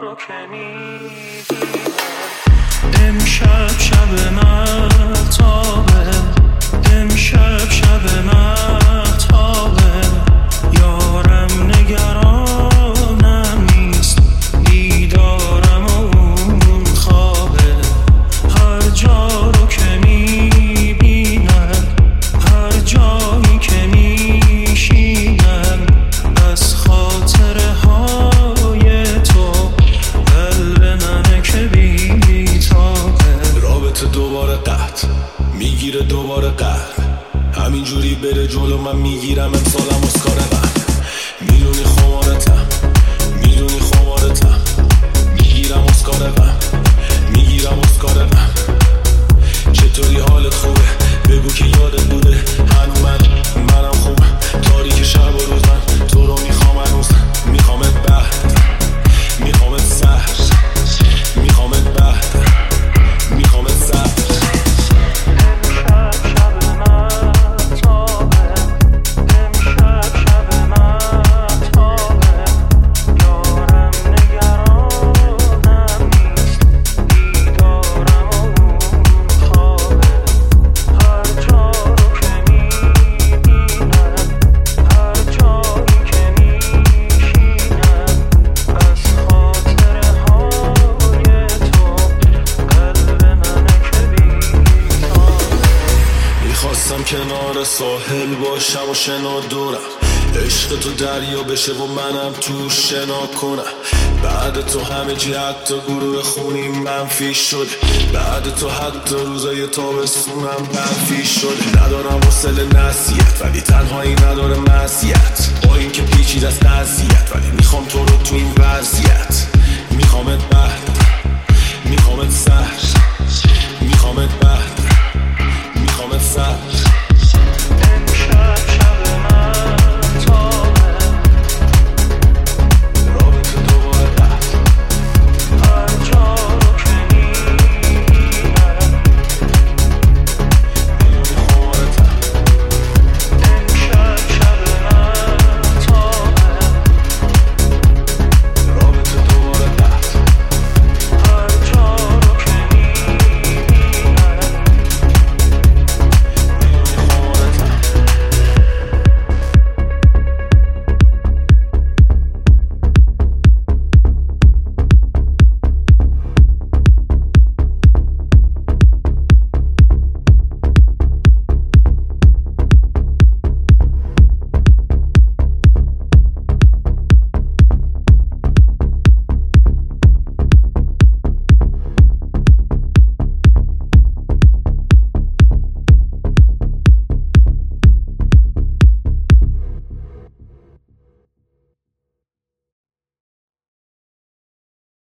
رو که میبینم. امشب شب مهتابه، امشب شب مهتابه، یارم نگرانم نیست، دیدارم اون خوابه. هر جا رو که میبینم، هر جایی که میشینم، از خاطره های تو قلب منه که بیتابه. رابطه دوباره قطع میگیره، دوباره قطع، همینجوری بره جلو من میگیرم امسالم اسکار من. میدونی خمارتم، میدونی خمارتم، میگیرم اسکار من، میگیرم اسکار من. چطوری حالت خوبه؟ بگو که یادت بوده هنو منم خوبم. تاریک شب و روز من تو رو میخوام هنوز، میخوامت بعد، میخوامت سر، میخوامت بعد، میخوامت سر. خواستم کنار ساحل باشم و شنا دورم، عشق تو دریا بشه و منم تو شنا کنم. بعد تو همه جی حتی گروه خونی منفی شد، بعد تو حتی روزای تابستونم منفی شد. ندارم حوصله نصیحت ولی تنهایی نداره مزیت، با این که پیچیده است قضیت ولی میخوام تو رو تو این وضعیت.